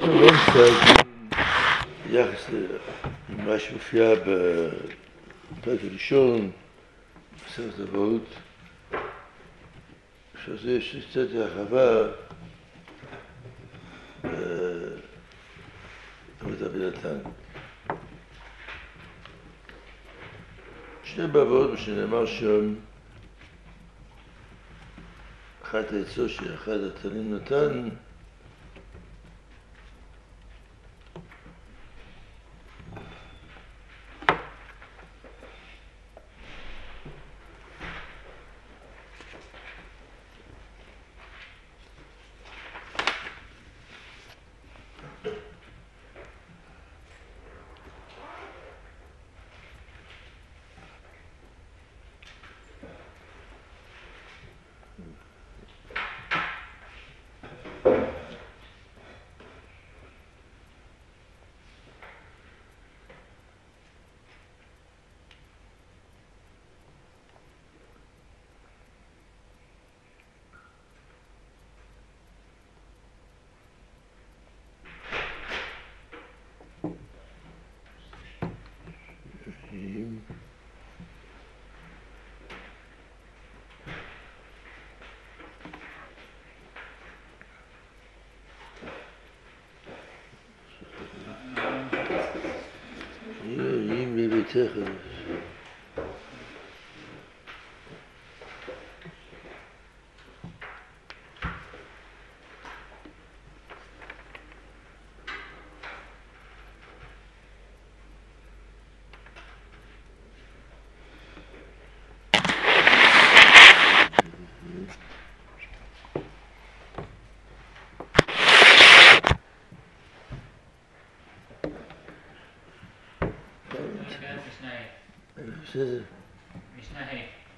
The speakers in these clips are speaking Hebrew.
אנחנו באמצע ביחס למה שמופיע בפרק הראשון, בסרט אבות, שזה יש קצת הרחבה בדבילתן. שני בבות, מה שנאמר שם, אחת העצות שאחד התנים נתן, תכף. בסדר. משנה ה'.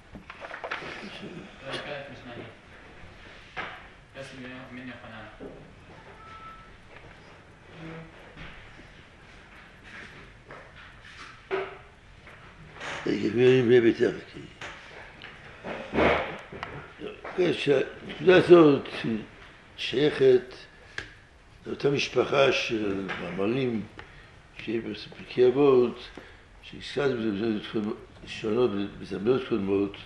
לא הקראת משנה ה'. פסק מן יוחנן. גבירים בביתך. הנקודה הזאת שייכת לאותה משפחה של מאמרים שיש בפרקי אבות, שהזכרתי בזמנות שונות, בזמנות קודמות,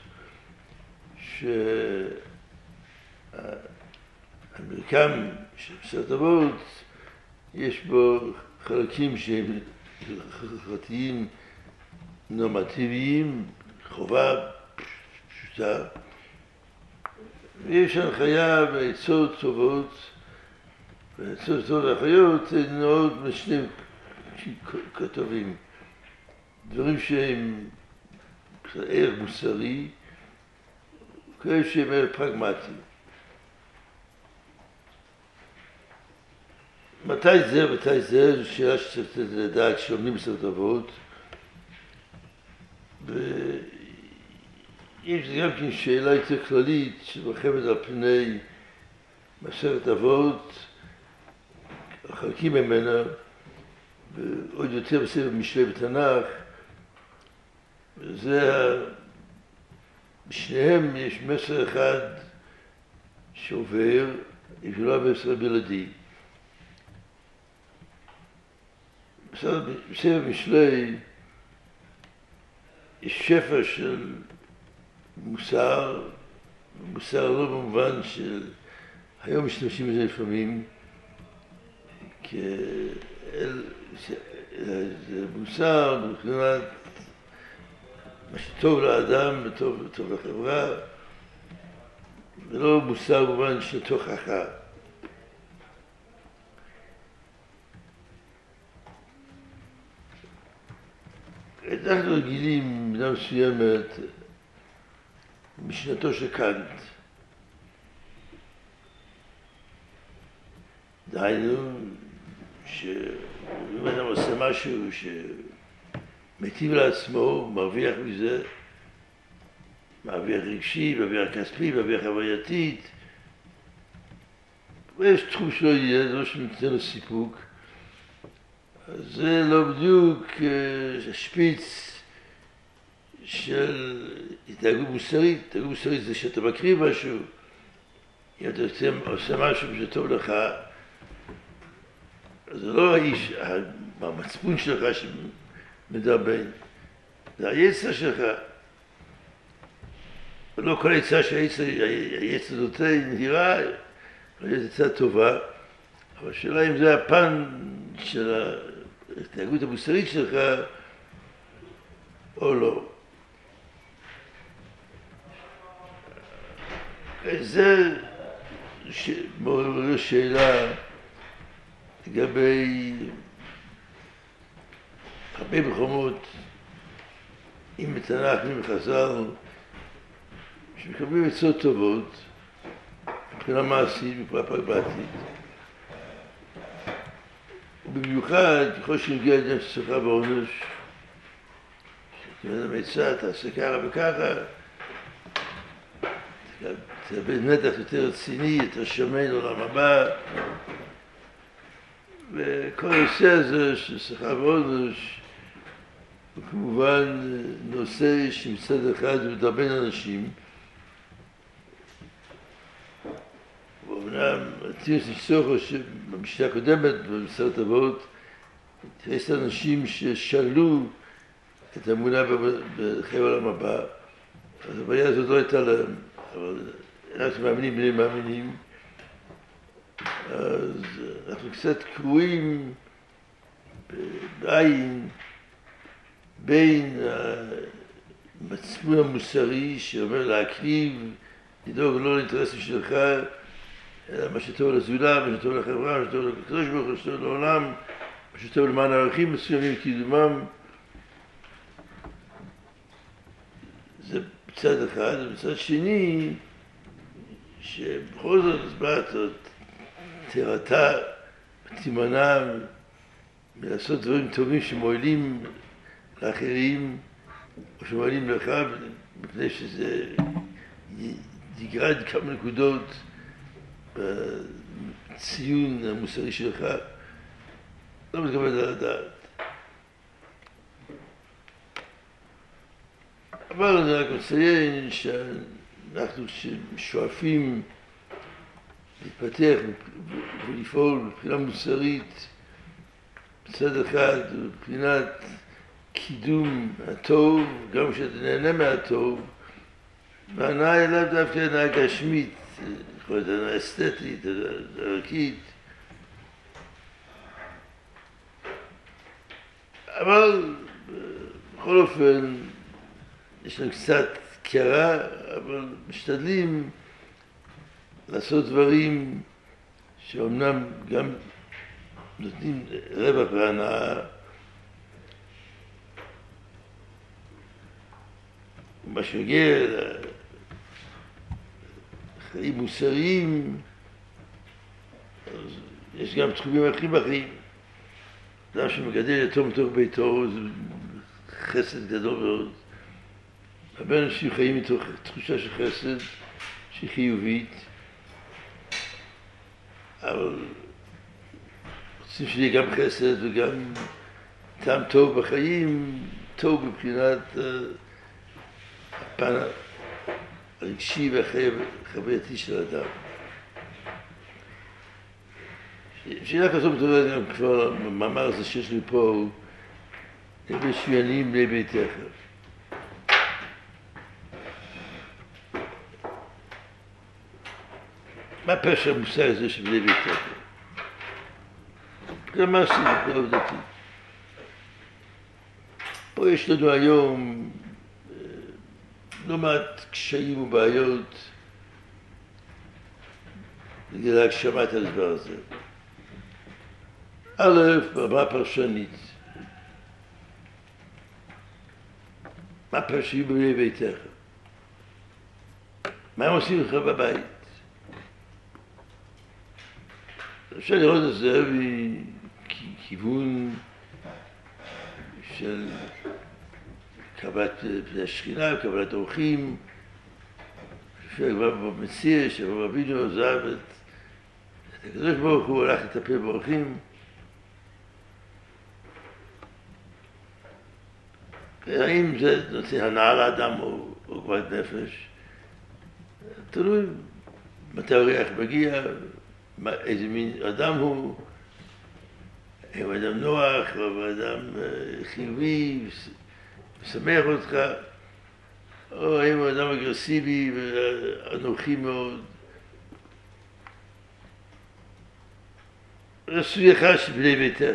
שהמרקם של מסכת אבות יש בו חלקים שהם הלכתיים נורמטיביים, חובה פשוטה, ויש הנחיה ועצות טובות, ועצות טובות ואחיות מאוד משנים כתובים. דברים שהם ערך מוסרי, כאלה שהם ערך פרגמטי. מתי זה, זו שאלה שצריך לדעת כשלומדים מסכת אבות. יש גם כן שאלה יותר כללית שמרחבת על פני מסכת אבות, החלקים ממנה, ועוד יותר בספר משלי בתנ"ך, בשניהם יש מסר אחד שעובר, יש לא מסר בלעדי. בספר משלי יש שפע של מוסר, מוסר לא במובן של, היום משתמשים בזה לפעמים, זה מוסר מבחינת מה שטוב לאדם וטוב לחברה, ולא מוסר במובן של תוכחה. אנחנו רגילים במידה מסוימת משנתו של קאנט. דהיינו, שאם אדם עושה משהו שמטיב לעצמו, מרוויח מזה, מרוויח רגשי, מרוויח כספי, מרוויח חווייתית, ויש תחום שלא יהיה, זה לא שנותן לו סיפוק. אז זה לא בדיוק שפיץ של התנהגות מוסרית. התנהגות מוסרית זה שאתה מקריב משהו, אם אתה עושה משהו שטוב לך, זה לא האיש, המצפון שלך שמדבר, זה היצר שלך. ולא כל היצר שהיצר נותן נראה, היא יצר טובה, אבל השאלה אם זה הפן של ההתנהגות המוסרית שלך או לא. זה מעורר שאלה לגבי הרבה מקומות, אם בתנ"ך, אם בחז"ל, שמקבלים עצות טובות, מבחינה מעשית, מבחינה פרגמטית. ובמיוחד, ככל שנגיע לעניין של שכר ועונש, שתמיד עצה, תעשה ככה וככה, תאבד נתח יותר רציני, יותר שמן לעולם הבא, וכל הנושא הזה של שכר ועונש הוא כמובן נושא שמצד אחד הוא מדרבן אנשים. ואומנם תירוץ נצטרכו שבמשנה הקודמת במסכת אבות תראה אנשים ששאלו את האמונה בחיי העולם הבא, אז הבעיה הזאת לא הייתה להם, אבל אנחנו מאמינים בני מאמינים, אז אנחנו קצת קרואים בעין בין המצפון המוסרי שאומר להקריב, לדאוג לא לאינטרסים שלך, אלא מה שטוב לזולה, מה שטוב לחברה, מה שטוב לקדוש ברוך הוא, מה שטוב לעולם, מה שטוב למען ערכים מסוימים קידומם. זה בצד אחד, ובצד שני, שבכל זאת הסברת תירתה, תימנע מלעשות דברים טובים שמועילים לאחרים, או שמועילים לך, מפני שזה יגרד כמה נקודות בציון המוסרי שלך, לא מתקבל על הדעת. אבל אני רק מציין שאנחנו שואפים להתפתח ולפעול מבחינה מוסרית, בצד אחד, מבחינת קידום הטוב, גם כשאתה נהנה מהטוב, והנאה אליו דווקא הנאה גשמית, יכול להיות הנאה אסתטית, ערכית. אבל בכל אופן, יש לנו קצת קרה, אבל משתדלים לעשות דברים שאומנם גם נותנים רווח והנאה, מה שנוגע לחיים מוסריים, אז יש גם תחומים אחרים בחיים. אדם שמגדל יתום מתוך ביתו, זה חסד גדול מאוד. הרבה אנשים חיים מתוך תחושה של חסד, שהיא חיובית, אבל רוצים שיהיה גם חסד וגם טעם טוב בחיים, טוב מבחינת הפן הרגשי והחווייתי של האדם. שאלה כזאת מדברת גם כבר, המאמר הזה שיש לי פה, הם משוינים בני ביתך. מה פשר המושג הזה של בני ביתך? זה מעשי, זה עובדתי. פה יש לנו היום לא מעט קשיים ובעיות בגלל הגשמת הדבר הזה. א', ברמה פרשנית. מה פרשי בבני ביתך? מה הם עושים לך בבית? אפשר לראות את זה מכיוון של קבלת השכינה וקבלת אורחים, שכבר במציע, שכבר רבינו עזב את הקדוש ברוך הוא, הלך לטפל באורחים. האם זה נושא הנאה לאדם או עוגמת נפש? תלוי מתי האורח מגיע, איזה מין אדם הוא, אם אדם נוח, או אדם חיובי, משמח אותך, או אם אדם אגרסיבי ואנוכי מאוד. רצוי לך שבני ביתך.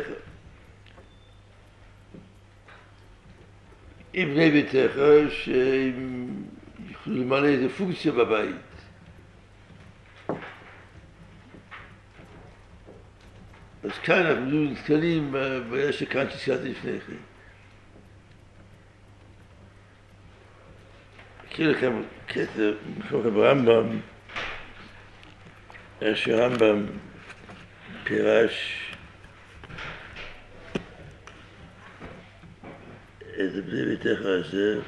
עם בני ביתך שהם יוכלו למלא איזו פונקציה בבית. אז כאן אנחנו נתקלים בבעיה שכאן שהזכרתי לפני כן. אקריא לכם קטע מחלוקת ברמב"ם, איך שהרמב"ם פירש את בני ביתך הזה.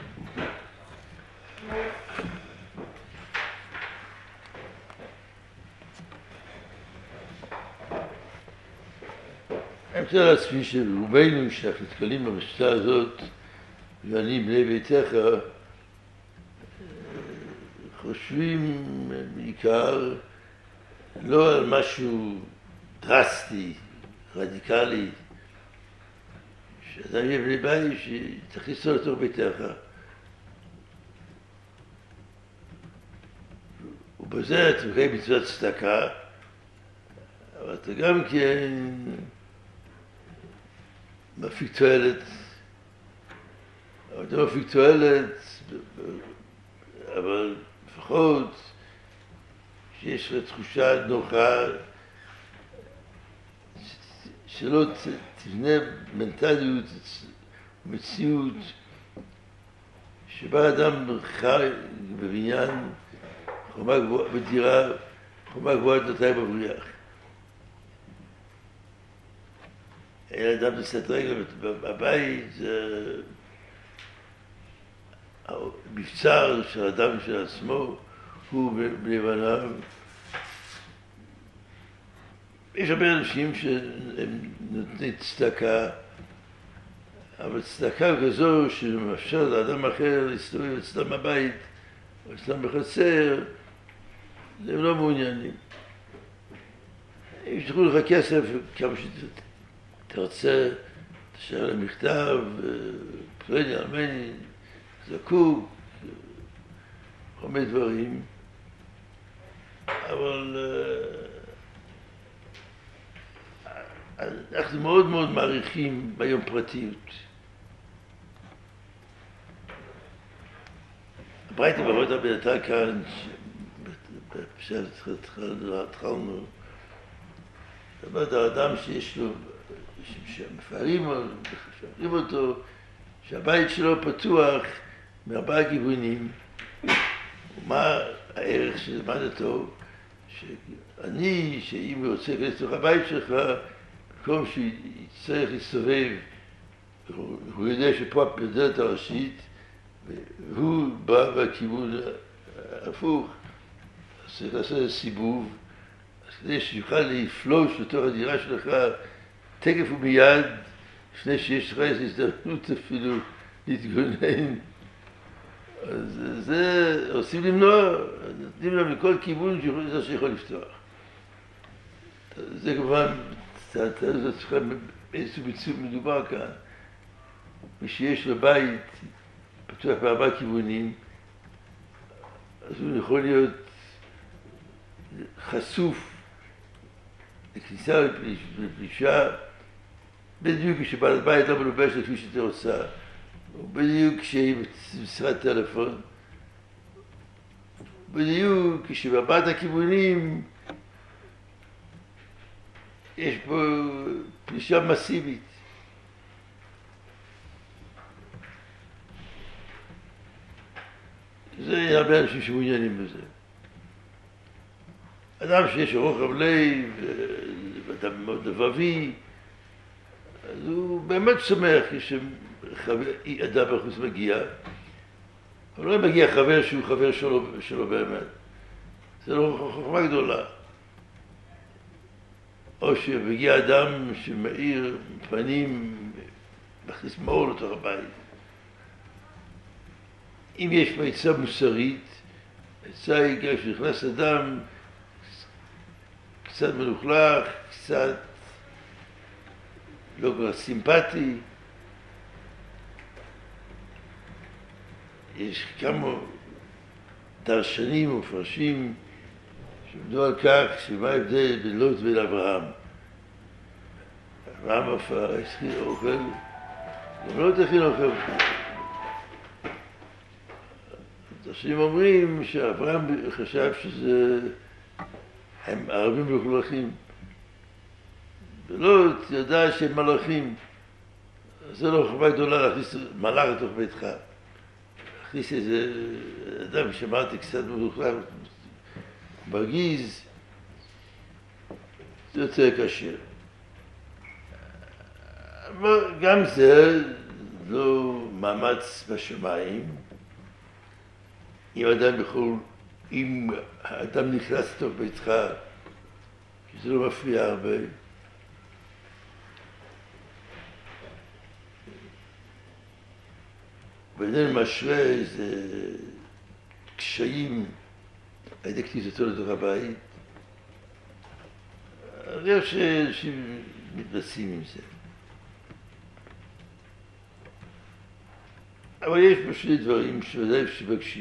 אני רוצה לעצמי שרובנו שאנחנו נתקלים במשתה הזאת, ואני בני ביתך, חושבים בעיקר לא על משהו דרסטי, רדיקלי, שאדם יהיה בני בית שתכניס אותו לתוך ביתך. ובזה אתה מקיים מצוות צדקה, אבל אתה גם כן מפיק תועלת, אבל אתה מפיק תועלת, אבל לפחות שיש לך תחושה נוחה, שלא תבנה מנטליות ומציאות שבה אדם חי בבניין חומה גבוהה, בדירה חומה גבוהה דלתיים בבריח. אין אדם לשאת רגל בבית, המבצר של אדם של עצמו הוא בלבניו. יש הרבה אנשים שהם נותנים צדקה, אבל צדקה כזו שמאפשר לאדם אחר להסתובב אצלם בבית או אצלם בחצר, הם לא מעוניינים. אם ישלחו לך כסף כמה שתרצה, תשאר להם מכתב, פלני, אלמני, זקוק, הרבה דברים, אבל אנחנו מאוד מאוד מעריכים ביום פרטיות. הברייתא בברייתא בנתה כאן, התחלנו, זאת האדם שיש לו, שמפארים אותו, שהבית שלו פתוח מארבעה כיוונים. ומה הערך של למדתו? שאני, שאם הוא רוצה להיכנס לתוך הבית שלך, במקום שיצטרך להסתובב, הוא יודע שפה בדלת הראשית, והוא בא בכיוון הפוך, אז צריך לעשות סיבוב, אז כדי שיוכל לפלוש לתוך הדירה שלך תקף ומיד, לפני שיש לך איזו הזדמנות אפילו להתגונן. אז זה עושים למנוע, נותנים להם לכל כיוון שיכול לפתוח. זה כמובן, זאת צריכה באיזשהו מציאות מדובר כאן. מי שיש לו בית פתוח בארבעה כיוונים, אז הוא יכול להיות חשוף לכניסה ולפלישה, בדיוק כשבעל בית לא מלובש לפי שאתה רוצה, בדיוק כשהיא במשרת טלפון, בדיוק כשבארבעת הכיוונים יש פה פלישה מסיבית. זה הרבה אנשים שמעוניינים בזה. אדם שיש לו רוחב לב, אדם מאוד לבבי, אז הוא באמת שמח כשאדם בחוץ מגיע, אבל לא מגיע חבר שהוא חבר שלו באמת. זה לא חוכמה גדולה. או שמגיע אדם שמאיר פנים, מכניס מאור לתוך הבית. אם יש פה עצה מוסרית, עצה היא כשנכנס אדם קצת מלוכלך, קצת לא כל כך סימפטי. יש כמה דרשנים ומפרשים שעמדו על כך שמה ההבדל בין לוט ובין אברהם. אברהם הכין אוכל, גם לוט הכין אוכל. הדרשנים אומרים שאברהם חשב שזה הם ערבים מלוכלכים, ולוט ידע שהם מלאכים. זה לא חובה גדולה להכניס מלאך לתוך ביתך. להכניס איזה אדם שאמרתי קצת מלוכלך, מרגיז, זה יותר קשה. אבל גם זה לא מאמץ בשמיים. אם האדם נכנס לתוך ביתך, שזה לא מפריע הרבה. ואיננו משרה איזה קשיים על ידי כניסתו לתוך הבית. אני חושב שמתבצעים עם זה. אבל יש פה שני דברים שוודאי שבקשים.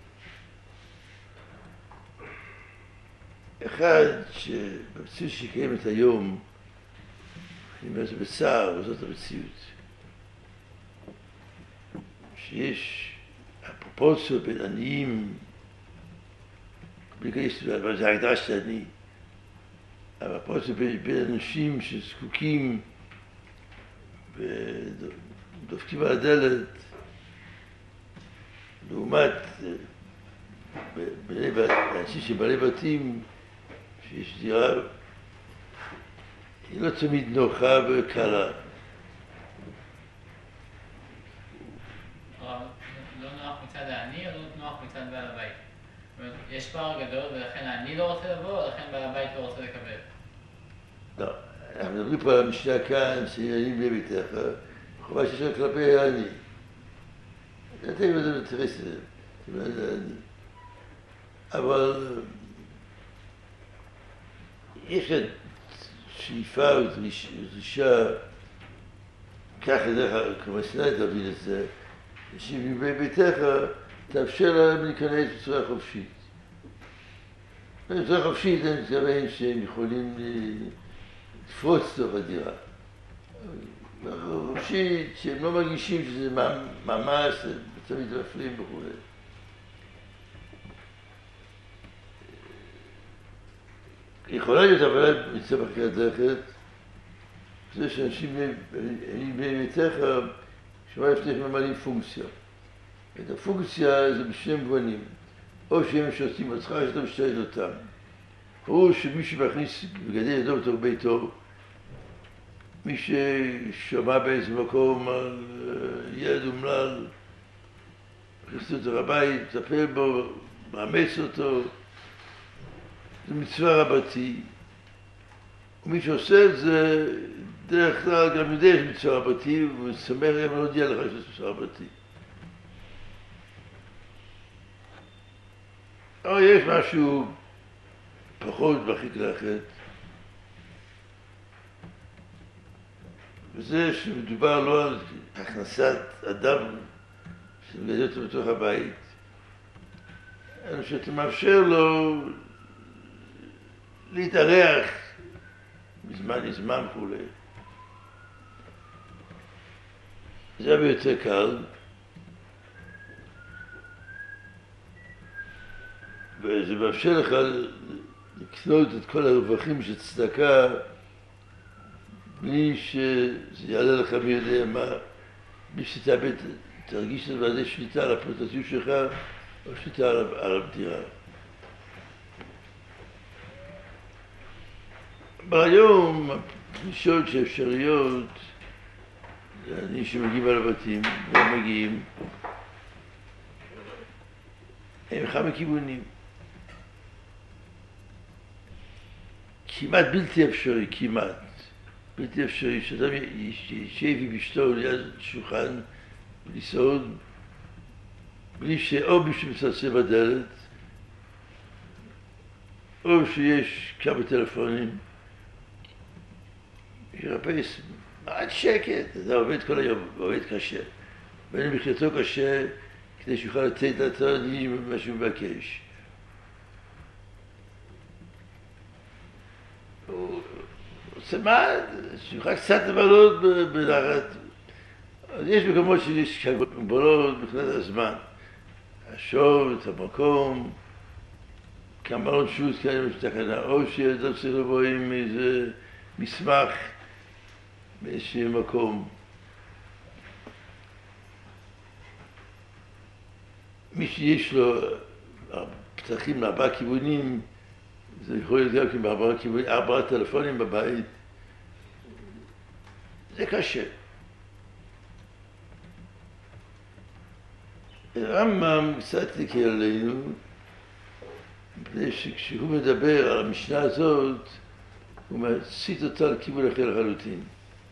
אחד, שבמציאות שקיימת היום, אני אומר את זה בצער, וזאת המציאות, שיש הפרופורציות בין עניים, בלי כניסת, אבל זה ההגדרה של עני, אבל הפרופורציות בין אנשים שזקוקים ודופקים על הדלת, לעומת אנשים שבעלי בתים, שיש דירה, היא לא תמיד נוחה וקלה. לא נוח מצד העני או לא נוח מצד בעל הבית? זאת אומרת, יש פער גדול ולכן העני לא רוצה לבוא, או לכן בעל הבית לא רוצה לקבל? לא, אנחנו מדברים פה על המשנה כאן, שעני בלי ביתך, חובה שיש רק כלפי העני. אתה יודע, זה מתרס לזה, אבל יש כאן שאיפה ודרישה, ככה דרך כמסנה תבין את זה, שבביתך תאפשר להם להיכנס בצורה חופשית. בצורה חופשית אני מתכוון שהם יכולים לפרוץ תוך הדירה. חופשית שהם לא מרגישים שזה ממש, תמיד מפריעים וכו'. יכולה להיות אבל מצב אחרת לכת, זה שאנשים בביתך שמה לפתח ממלאים פונקציה. את הפונקציה זה בשני מובנים, או שהם שעושים עצמך שאתה משתלט אותם, או שמי שמכניס בגדי ידו בתוך ביתו, מי ששומע באיזה מקום על ילד אומלל, מכניס אותו לבית, מטפל בו, מאמץ אותו, זה מצווה רבתי. ומי שעושה את זה, דרך כלל גם יודע שיש מצווה רבתי, והוא שמח גם להודיע לך שיש מצווה רבתי. אבל יש משהו פחות מרחיק לכת, וזה שמדובר לא על הכנסת אדם שמגדל אותו בתוך הבית, אלא שאתה מאפשר לו להתארח מזמן לזמן וכולי. זה הרבה יותר קל, וזה מאפשר לך לקנות את כל הרווחים של צדקה בלי שזה יעלה לך מי יודע מה, בלי שתרגיש את ועדי שליטה על הפרטיות שלך או שליטה על המדירה. ביום הפגישות שאפשריות, אני שמגיעים על הבתים, והם מגיעים, הם כמה כיוונים. כמעט בלתי אפשרי, כמעט. בלתי אפשרי שאדם יישב עם אשתו ליד שולחן ולסעוד, בלי שאו מישהו מצלצל בדלת, או שיש כמה טלפונים, ירפס מעט שקט, זה עובד כל היום, עובד קשה. ואני מבחינתו קשה כדי שיוכל לתת לתלמיד מה שהוא מבקש. הוא עושה מה? שיוכל קצת לבלות בלחץ. אז יש מקומות שיש הגבלות מבחינת הזמן. השור, את המקום, כמה לא שוט כאלה יש תקנה, או שאתה צריך לבוא עם איזה מסמך באיזשהו מקום. מי שיש לו פתחים מארבעה כיוונים, זה יכול להיות גם כן בארבעה כיוונים, 4 טלפונים בבית. זה קשה. הרמב"ם קצת הקל עלינו, מפני שכשהוא מדבר על המשנה הזאת, הוא מסיט אותה לכיוון אחר לחלוטין.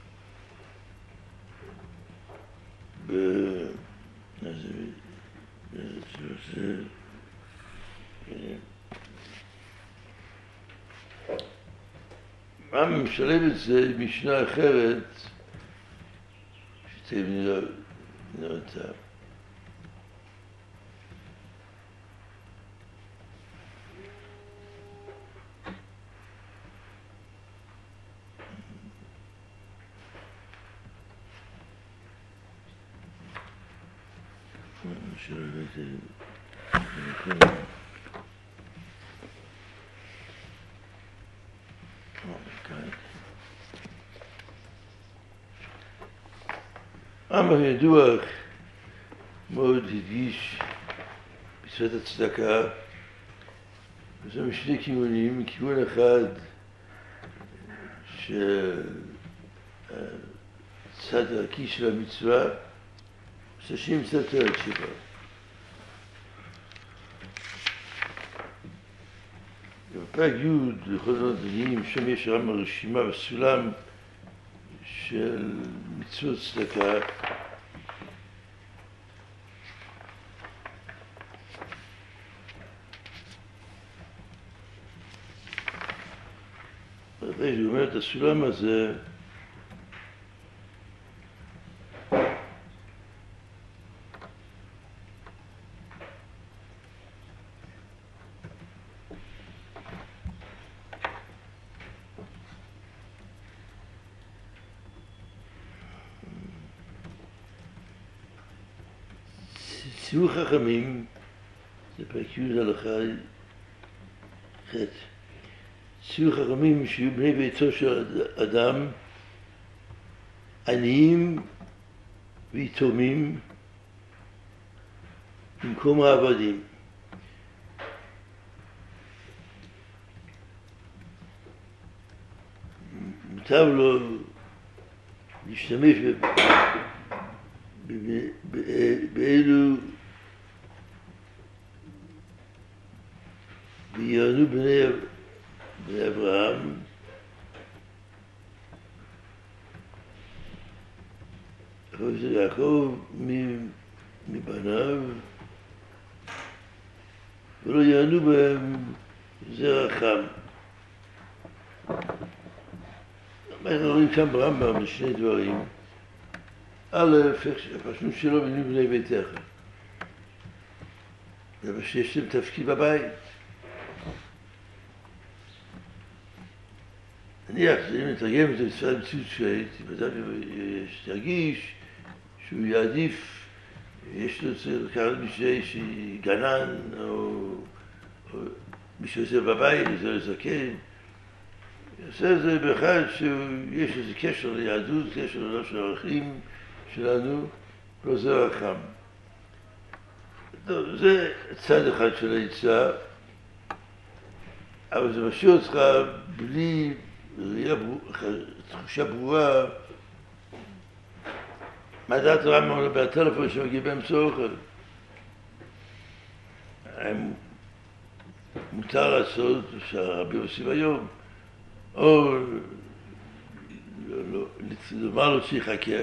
הרמב"ם משלב את זה עם משנה אחרת, שתכף נראה אותה. הרמב"ם ידוע מאוד הדגיש מצוות הצדקה, וזה משני כיוונים, כיוון אחד שהצד הערכי של המצווה, ששים קצת יותר הקשיבה. בפרק י' בכל זאת דנים, שם יש הרמב"ם רשימה וסולם של מצוות צדקה. אחרי שהוא אומר את הסולם הזה, ציוו חכמים, זה פרק י' הלכה ח', ציוו חכמים שיהיו בני ביתו של אדם עניים ויתומים במקום העבדים. מוטב לו להשתמש באלו ויענו בני אברהם וזה יעקב מבניו ולא יענו בהם זרע חם. אנחנו רואים כאן ברמב"ם לשני דברים. א', הפרשנות שלו בנו בני ביתך. זה מה שיש להם תפקיד בבית. נניח, אם נתרגם את זה בשפת המציאות שהייתי, שתרגיש שהוא יעדיף, יש לו צריך לקחת מישהו גנן או מישהו עושה בבית, זה זקן. יעשה את זה באחד שיש איזה קשר ליהדות, קשר ללא של הערכים שלנו, לא זרע חם. זה צד אחד של העצה, אבל זה משאיר אותך בלי תחושה ברורה מה דעת הרמב"ם בטלפון שמגיע באמצע אוכל. מותר לעשות שהרבים עושים היום, או לומר לו שיחכה.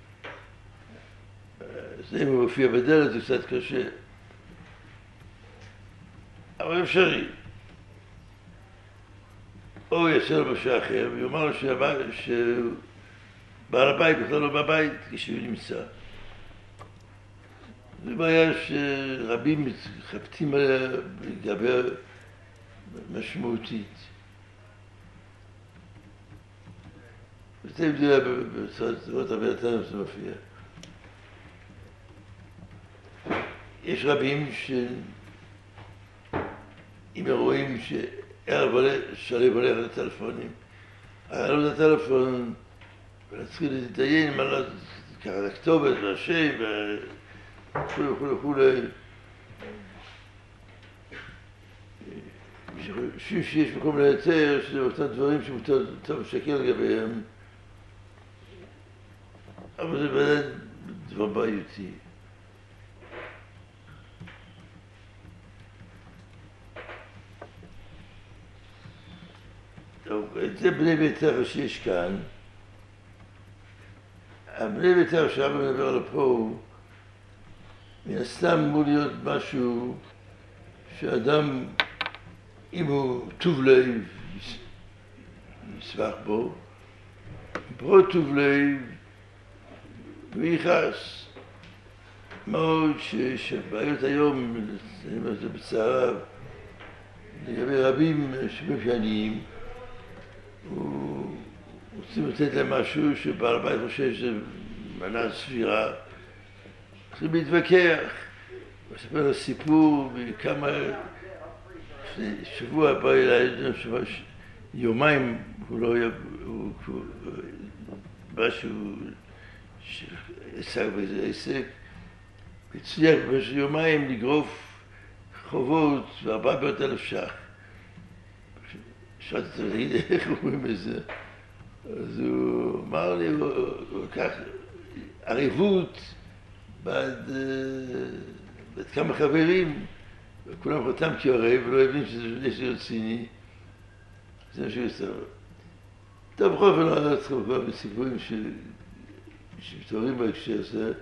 זה אם הוא מופיע בדלת זה קצת קשה, אבל אפשרי. או יעשה לו בשעה אחר ויאמר לו בעל הבית בכלל לא בבית כשהוא נמצא. זו בעיה שרבים מתחבטים עליה לגבי משמעותית. וזה ידוע בצורת עבודתנו זה מופיע. יש רבים אם הם רואים שהלב הולך לטלפונים, העלו את הטלפון ולהתחיל להתדיין מה ככה לכתובת והשם וכו' וכו' וכו'. חושבים שיש מקום לייצר, שזה אותם דברים שמותר לשקר לגביהם, אבל זה באמת דבר בעייתי. טוב, זה בני ביתר שיש כאן. הבני ביתר שהרב מדבר עליו פה, מן הסתם אמור להיות משהו שאדם, אם הוא טוב לב, ישמח בו, פחות טוב לב, ויחס. מאוד שבעיות היום, אני אומר את זה בצער, לגבי רבים שמאופיינים, רוצים לתת להם משהו שבעל הבית חושב שזה מנה סבירה. צריכים להתווכח. הוא מספר לו סיפור מכמה... שבוע בא אליי, יומיים הוא לא היה... משהו שעסק באיזה עסק, הצליח במשך יומיים לגרוף חובות ב400,000 ש"ח. שאלתי אותו, תגיד, איך אומרים את זה? אז הוא אמר לי, הוא לקח ערבות בעד כמה חברים, וכולם חתם כערב, ולא הבין שזה רציני. זה מה שהוא עושה. טוב, בכל אופן לא צריך כבר בסיפורים שמתוארים בהקשר הזה.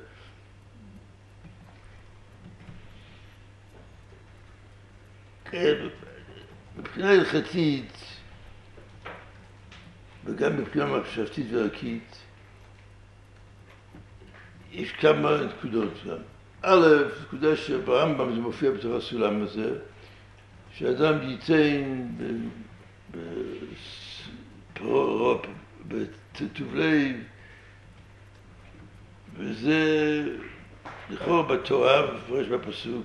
מבחינה הלכתית, וגם מבחינה מחשבתית וערכית, יש כמה נקודות גם. א', נקודה שברמב"ם זה מופיע בתוך הסולם הזה, שאדם ייתן בטוב לב, וזה לכאורה בתורה, מפורש בפסוק,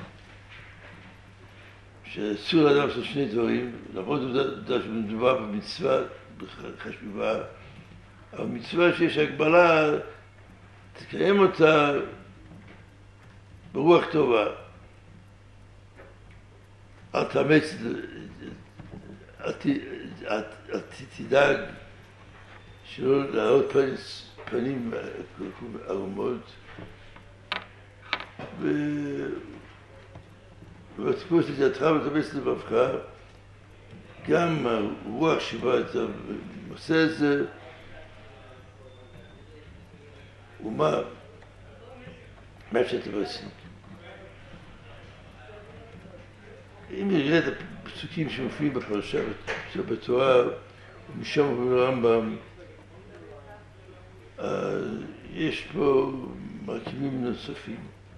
שאסור לאדם לעשות שני דברים, למרות עובדה שמדובר במצווה חשובה, אבל מצווה שיש הגבלה, תקיים אותה ברוח טובה. אל תאמץ, אל תדאג שלא להראות פנים ערומות, ותפוס את ידך ותאמץ לבבך. גם הרוח שבה אתה עושה את זה, ומה שאתה עושה. אם נראה את הפסוקים שמופיעים בפרשה בתורה, ומשם עוברים לרמב"ם, יש פה מרכיבים נוספים.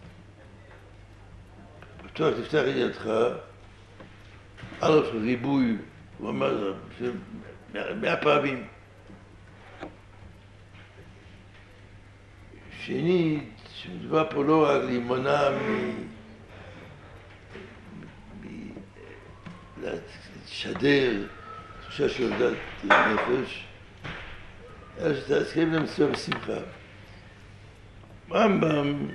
בטוח תפתח את ידך, א' ריבוי, הוא אמר 100 פעמים. שנית, שמדובר פה לא רק להימנע לשדר תחושה של עבודת נפש, אלא שתסכים למצוא בשמחה. רמב"ם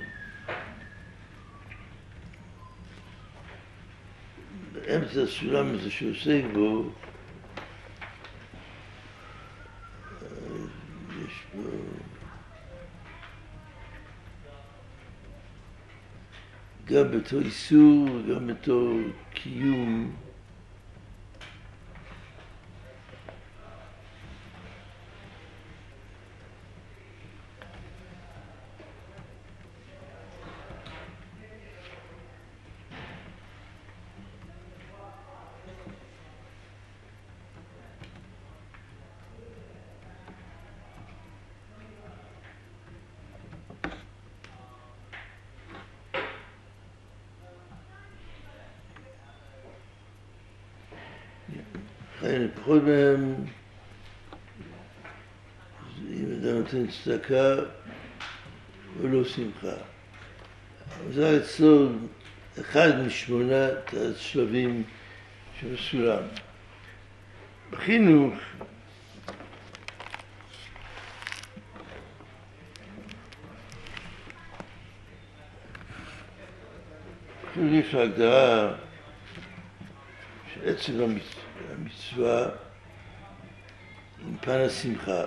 באמצע הסולם הזה שעוסק בו, יש בו גם בתור איסור, גם בתור קיום. פחות מהם, אם אדם נותן צדקה, הוא לא שמחה. זה אצלו אחד משמונת השלבים שבסולם. בחינוך, יש הגדרה שעצם המצווה עם פן השמחה.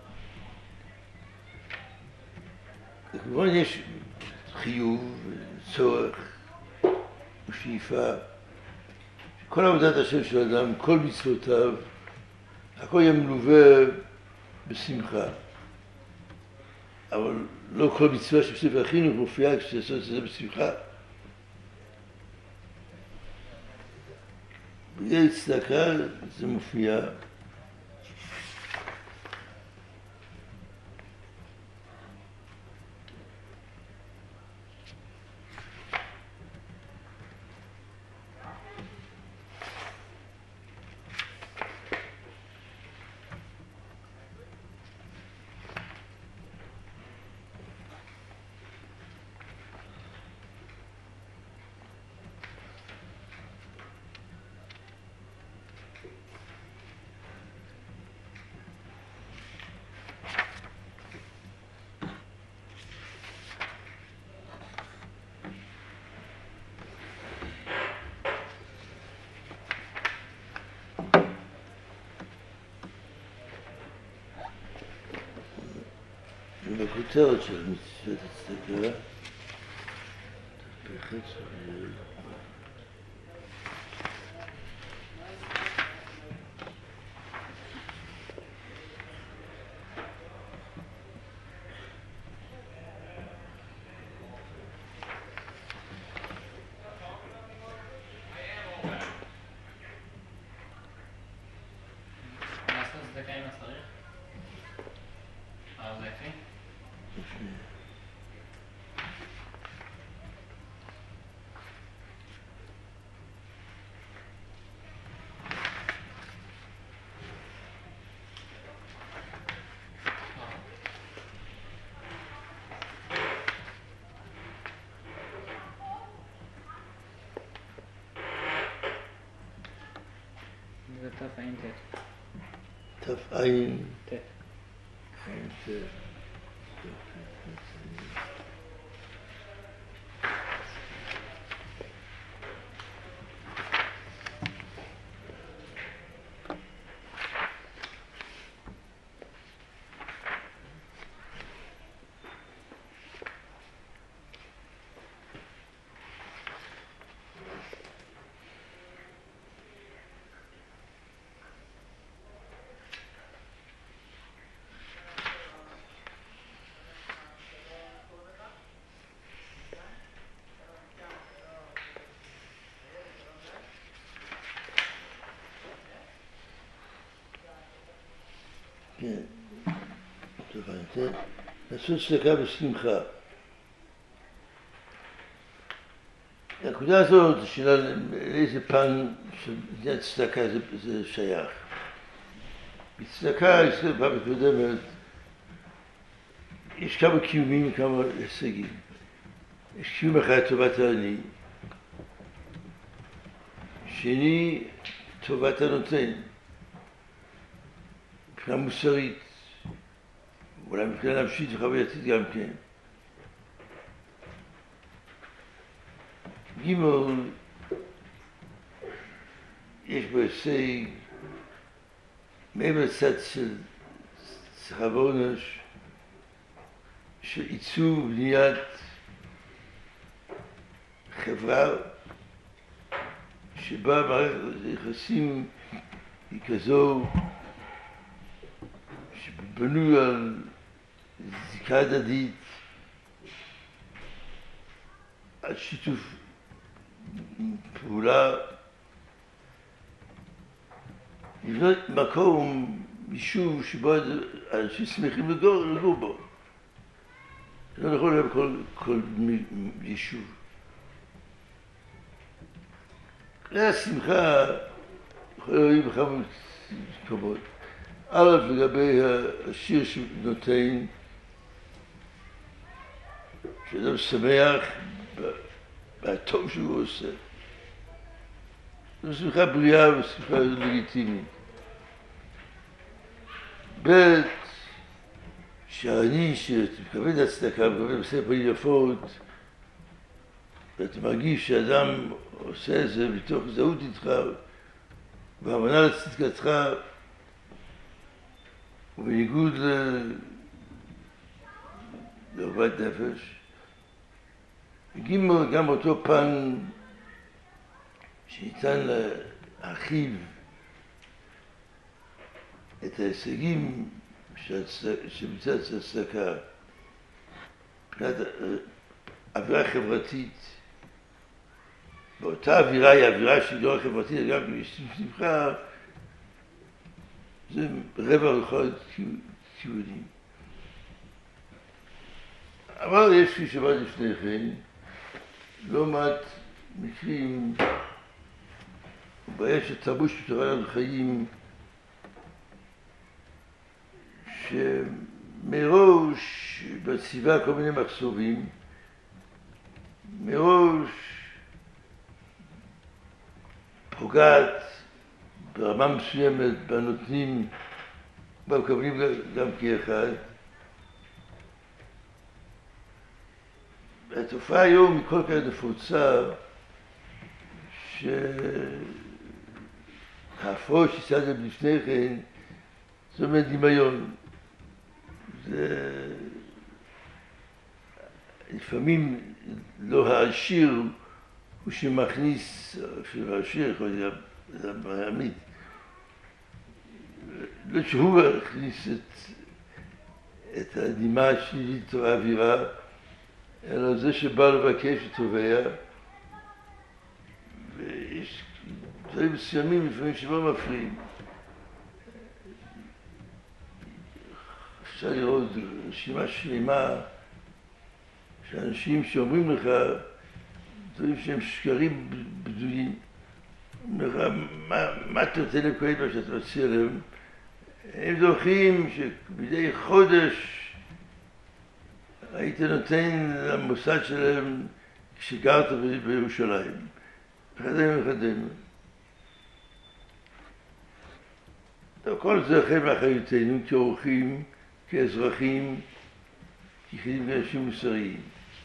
כמובן יש חיוב, צורך ושאיפה. כל עבודת השם של האדם, כל מצוותיו, הכל יהיה מלווה בשמחה. אבל לא כל מצווה שבספר החינוך מופיעה כשתעשו את זה בשמחה. בגלל צדקה זה מופיע. בכותרת של מצוות הצדקה, תפחת סוגיה. לעשות צדקה אם צריך? זה יפי? זה תף עין תת. תף עין תת. עין תת. כן, טוב, לעשות צדקה בשמחה. הנקודה הזאת זה שאלה לאיזה פן של צדקה זה שייך. בצדקה, פעם קודמת, יש כמה קיומים וכמה הישגים. יש קיום אחד טובת העני, שני טובת הנותן. מבחינה מוסרית, אולי מבחינה נפשית וחווייתית גם כן. גימל, יש בו הישג, מעבר לצד של שכר ועונש, של עיצוב, בניית חברה שבה מערכת היחסים היא כזו שבנוי על זיקה הדדית, על שיתוף פעולה, לבנות מקום, יישוב שבו אנשים שמחים לגור בו. זה לא נכון בכל יישוב. כלי השמחה יכול להיות בכמה כבוד. א', לגבי השיר שנותן, שאדם שמח והטוב שהוא עושה. זו שמחה בריאה ושמחה לגיטימית. ב', שאני שמתכוון להצדקה, מתכוון לעשות פנים יפות, ואתה מרגיש שאדם עושה את זה מתוך זהות איתך, והבנה לצדקתך, ובניגוד לעובד נפש. הגיעו גם אותו פן שניתן להרחיב את ההישגים שמצד הצדקה, מבחינת אווירה חברתית. באותה אווירה היא אווירה שהיא לא חברתית, גם בשמחה, זה רבע לכל כיוונים. אבל יש, כפי שאמרתי לפני כן, לא מעט מקרים ובעיה של תרבות שתורה לנו חיים שמראש בציבה כל מיני מחסומים, מראש פוגעת ברמה מסוימת בנותנים, במקבלים גם כאחד. התופעה היום היא כל כך נפוצה שההפרעות שהצעתם לפני כן זאת אומרת דמיון. זה לפעמים לא העשיר הוא שמכניס, אפילו העשיר יכול להיות גם העמיד, לא שהוא הכניס את הדמעה השלילית או האווירה, אלא זה שבא לבקש ותובע, ויש דברים מסוימים לפעמים שלא מפריעים. אפשר לראות רשימה שלמה של אנשים שאומרים לך דברים שהם שקרים בדויים. אומרים לך, מה אתה רוצה לקרוא מה שאתה מציע להם? הם זוכרים שמדי חודש היית נותן למוסד שלהם כשגרת בירושלים. אחד. כל זה אחרי מאחריותנו כאורחים, כאזרחים, כיחידים ואנשים מוסריים.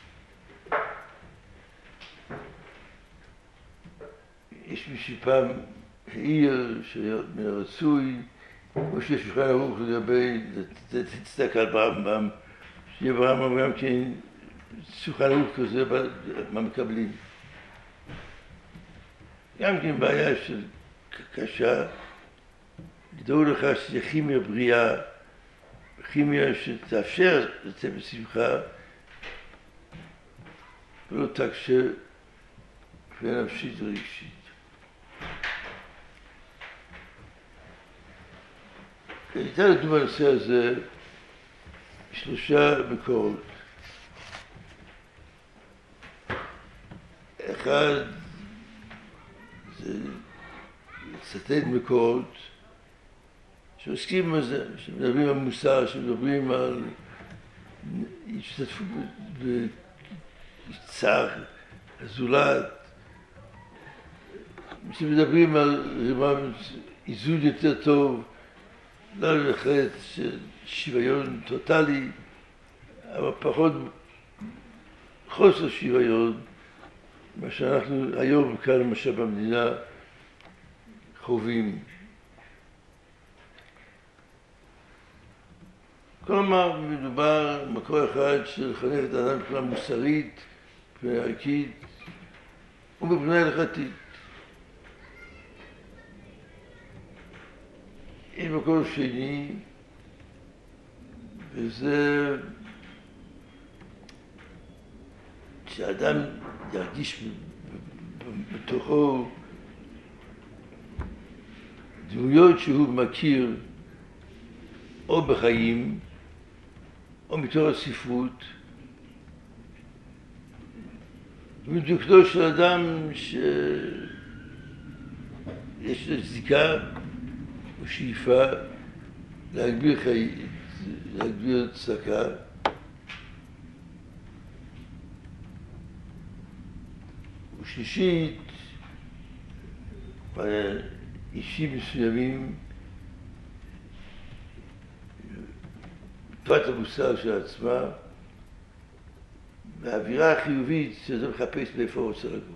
יש מי שפעם העיר שמן הרצוי, כמו שיש שולחן ערוך לגבי תצדק על ברמב"ם, שיהיה ברמב"ם גם כן שולחן ערוך כזה מה מקבלים. גם כן בעיה של קשה, לדאוג לך שזה כימיה בריאה, כימיה שתאפשר לצאת בשמחה, ולא תקשה מבחינה נפשית ורגשית. ניתן לדון בנושא הזה שלושה מקורות. אחד זה לצטט מקורות שעוסקים בזה, שמדברים על מוסר, שמדברים על השתתפות בצער הזולת, שמדברים על איזון יותר טוב, לא ללכת שוויון טוטלי, אבל פחות חוסר שוויון, מה שאנחנו היום כאן למשל במדינה חווים. כלומר, מדובר במקור אחד של לחנך את האדם מבחינה מוסרית, מבחינה ערכית ומבחינה הלכתית. יש מקור שני, וזה שהאדם ירגיש בתוכו דמויות שהוא מכיר או בחיים או מתוך הספרות, ומדוקדו של אדם שיש לו זיקה ושאיפה להגביר צדקה. ושלישית, אישים מסוימים, תורת המוסר של עצמה, והאווירה החיובית שזה מחפש באיפה הוא רוצה לגור.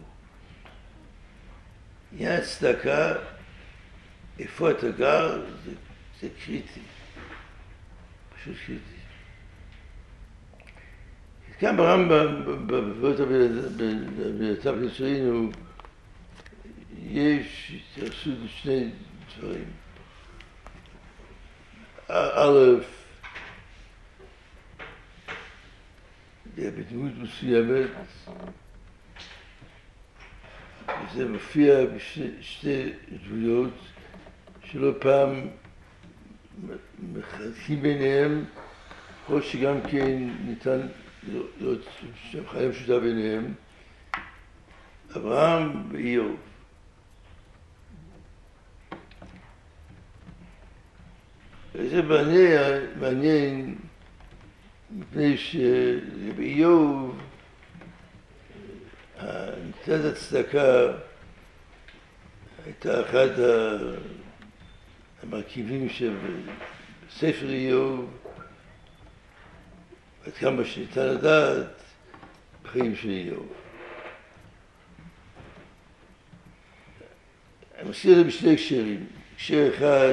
עניין הצדקה, איפה אתה גר, זה קריטי. פשוט קריטי. כאן ברמב"ם, בבואות הבנתם שראינו, יש התייחסות לשני דברים. א', בדמות מסוימת, וזה מופיע בשתי דמויות שלא פעם מחלקים ביניהם, או שגם כן ניתן לראות חיים משותף ביניהם, אברהם ואיוב. וזה מעניין מפני שבאיוב נקודת הצדקה הייתה אחד המרכיבים שבספר איוב, עד כמה שניתן לדעת בחיים של איוב. אני מזכיר את זה בשני הקשרים. הקשר אחד,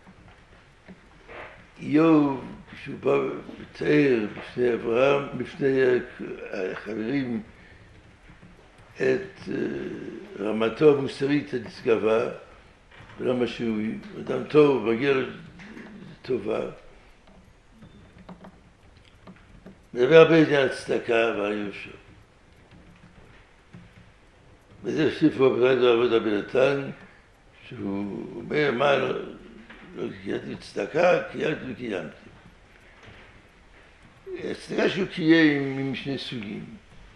איוב, כשהוא בא לתאר בפני אברהם, בפני החברים, את רמתו המוסרית הנשגבה, ולמה שהוא אדם טוב, מגיע לטובה. מדבר הרבה עניין הצדקה ועל יושר. וזה ספר בפרק עבודה בנתן, שהוא אומר, מה, לא קיימתי צדקה, קיימתי וקיימתי. הצדקה שהוא קיים עם שני סוגים.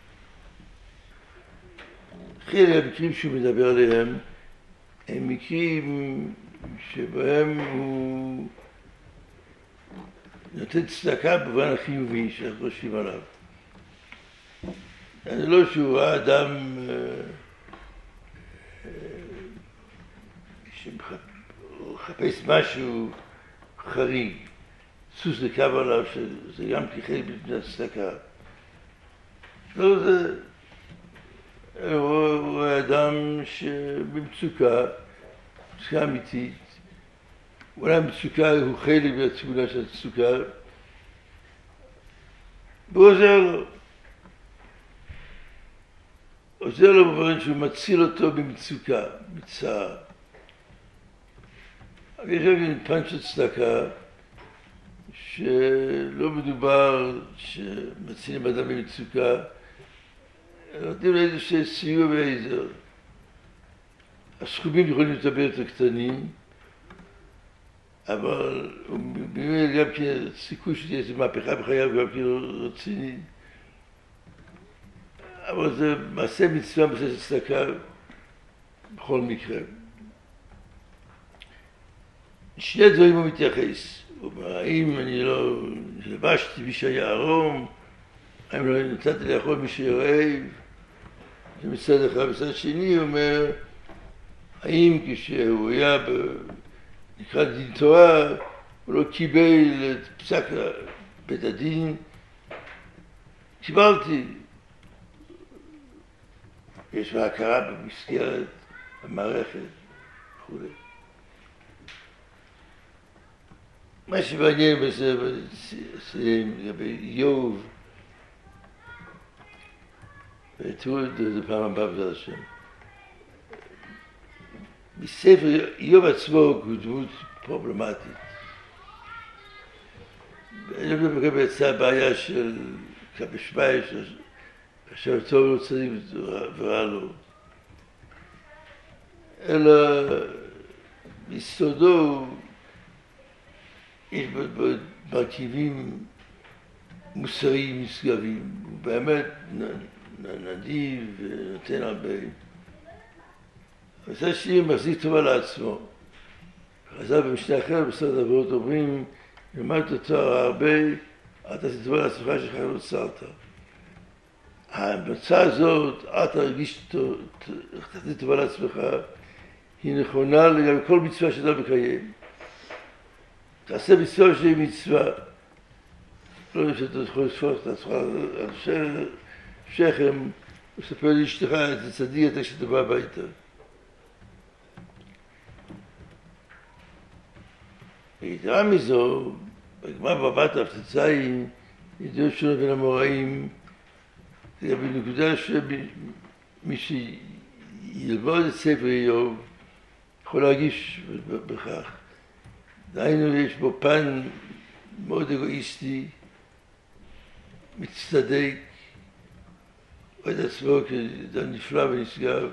חלק המקרים שהוא מדבר עליהם, הם מקרים שבהם הוא נותן צדקה במובן החיובי שאנחנו חושבים עליו. זה לא שהוא ראה אדם שמחפש משהו חריג, סוס לקו עליו, שזה גם כחלק בפני הצדקה. לא, הוא אדם שבמצוקה, מצוקה אמיתית, אולי המצוקה הוא חלק מהתמונה של המצוקה, והוא עוזר לו במובן שהוא מציל אותו במצוקה, מצער. אבל יש גם פן של צדקה, שלא מדובר שמצילים אדם במצוקה, נותנים לו איזשהו סיוע ועזר. הסכומים יכולים להיות הרבה יותר קטנים, אבל באמת גם כן סיכוי שתהיה איזו מהפכה בחייו גם כן רציני. אבל זה מעשה מצווה, מעשה צדקה בכל מקרה. שני דברים הוא מתייחס. הוא אומר, האם אני לא לבשתי מי שהיה ערום, האם לא נתתי לאכול מי שהיה רעב, זה מצד אחד. מצד שני הוא אומר, האם כשהוא היה נקרא דין תורה, הוא לא קיבל את פסק בית הדין, קיבלתי. יש הכרה במסגרת המערכת וכו'. מה שמעניין בזה, לגבי איוב, ותראו את זה פעם הבאה בעזרת השם. בספר איוב עצמו הוא דמות פרובלמטית. אני לא מקבל יצאה הבעיה של כבשמי, אשר טוב לא צדיק ורע לו. אלא ביסודו יש בו מרכיבים מוסריים נשגבים. הוא באמת נדיב ונותן הרבה. מצד שני הוא מחזיק טובה לעצמו. חז"ל במשנה אחרת בספר דברות אומרים, למדת תואר הרבה, אל תעשה טובה לעצמך שלך לא צרת. ההמלצה הזאת, אל תרגיש תעשה טובה לעצמך, היא נכונה לגבי כל מצווה שאתה מקיים. תעשה מצווה שהיא מצווה. לא יודע שאתה יכול לספור את עצמך על שכם, וספר לאשתך את הצדיק אתה כשאתה בא הביתה. ויתרה מזו, בגמרא בבא תרצ"ז, ידוע שונות בין המוראים, זה גם בנקודה שמי שילמוד את ספר איוב יכול להרגיש בכך. דהיינו, יש בו פן מאוד אגואיסטי, מצטדק, רואה את עצמו כאדם נפלא ונשגב.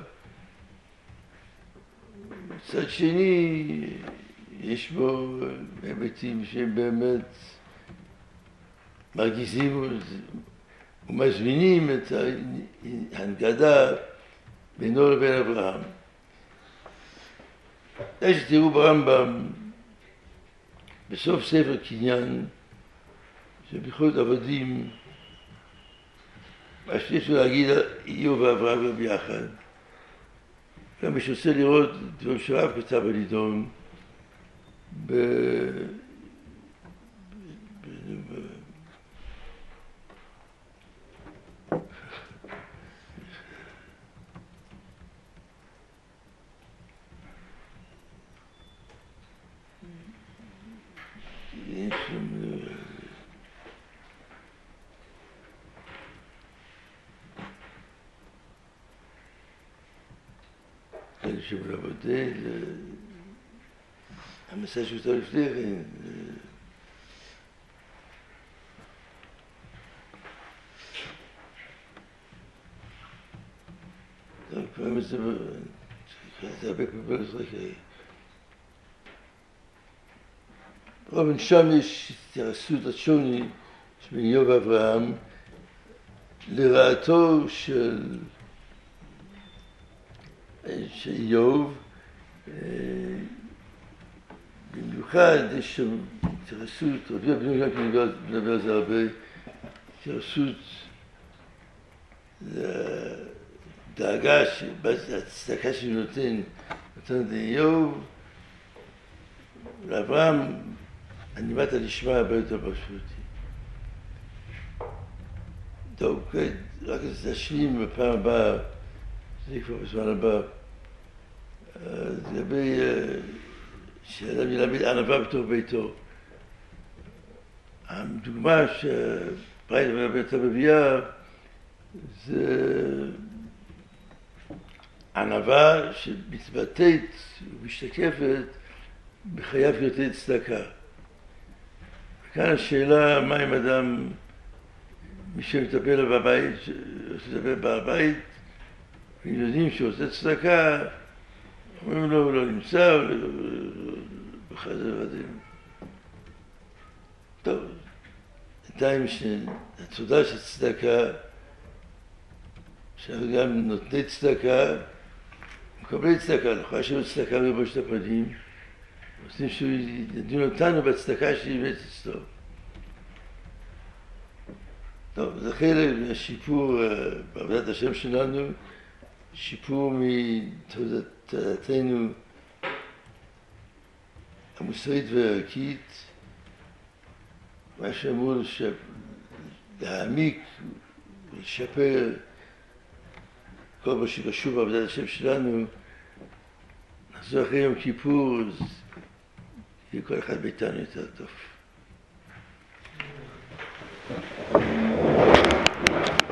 מצד שני, יש בו היבטים שהם באמת מרגיזים ומזמינים את ההנגדה בינו לבין אברהם. יש שתראו ברמב"ם, בסוף ספר קניין, שבהלכות עבדים, מה שיש לו להגיד איוב ואברהם גם ביחד. גם מי שרוצה לראות דברים שרב כתב בנידון, שבו לעבודה, המסע שהוא טוב לפני כן. טוב, כבר זה הרבה כבר בזרק. אבל שם יש התייחסות השוני בין איוב ואברהם לרעתו של איוב. במיוחד יש שם התייחסות, רבי אבינוי גם כן מדבר על זה הרבה, התייחסות לדאגה, הצדקה שהוא נותן לאיוב, לאברהם, הנימת הנשמע הרבה יותר פשוט. טוב, רק להשלים בפעם הבאה, זה כבר בזמן הבא, לגבי שאדם ילמד ענווה בתוך ביתו. הדוגמה שברייתא והברייתא מביאה זה ענווה שמתבטאת ומשתקפת בחייו יותר צדקה. וכאן השאלה, מה אם אדם, מי שמטפל בבית, שמטפל בבית, ויודעים שהוא עושה צדקה, אומרים לו, הוא לא נמצא, הוא בחדר עדים. טוב, בינתיים שהתודה של צדקה, שאנחנו גם נותני צדקה, מקבלי צדקה, לכאורה שהוא צדקה בראש הפנים, רוצים שהוא ידון אותנו בצדקה שהיא באמת אצלו. טוב, זה חלק מהשיפור בעבודת השם שלנו, שיפור מתודתנו המוסרית והערכית, מה שאמרו להעמיק ולשפר כל מה שקשור בעבודת השם שלנו, נחזור אחרי יום כיפור, אז יהיה כל אחד מאיתנו יותר טוב.